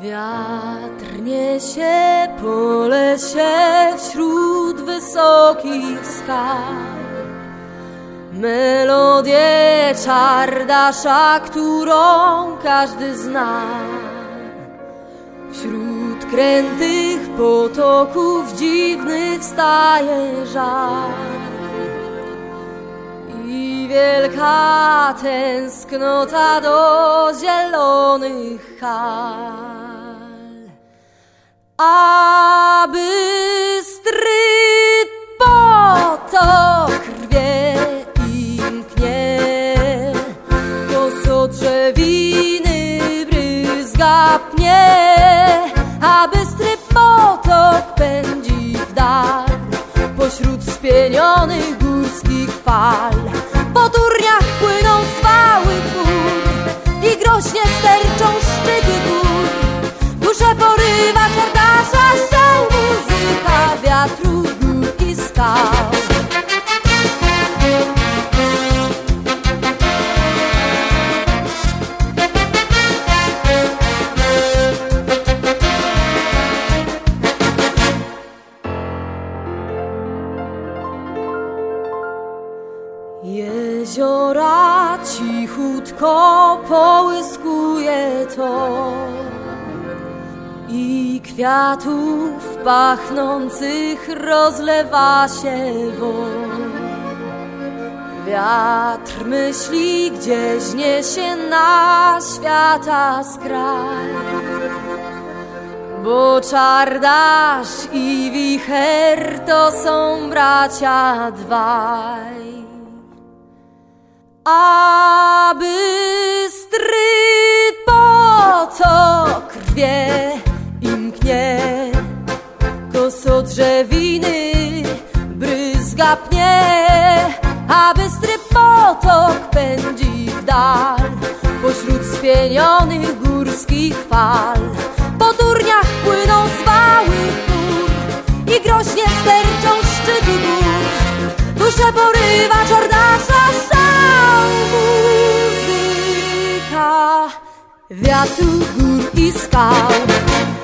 Wiatr niesie po lesie wśród wysokich skał melodię czardasza, którą każdy zna. Wśród krętych potoków dziwnych wstaje żal i wielka tęsknota do zielonych hal. A bystry potok rwie i mknie, koso drzewiny bryzga pnie, a bystry potok pędzi w dal pośród spienionych górskich fal. Po turniach płyną zwały gór i groźnie sterczą szczyty gór. Duszę porywa czardasza szał, muzyka wiatru, gór i skał. Jeziora cichutko połyskuje to i kwiatów pachnących rozlewa się woń. Wiatr myśli, gdzieś niesie na świata skraj, bo czardasz i wicher to są bracia dwaj. A bystry potok rwie i mknie, koso drzewiny bryzga pnie, a bystry potok pędzi w dal pośród spienionych górskich fal. Po turniach płyną zwały gór i groźnie sterczą szczyty gór. Duszę porywa czardasza szał, muzyka wiatru, gór i skał.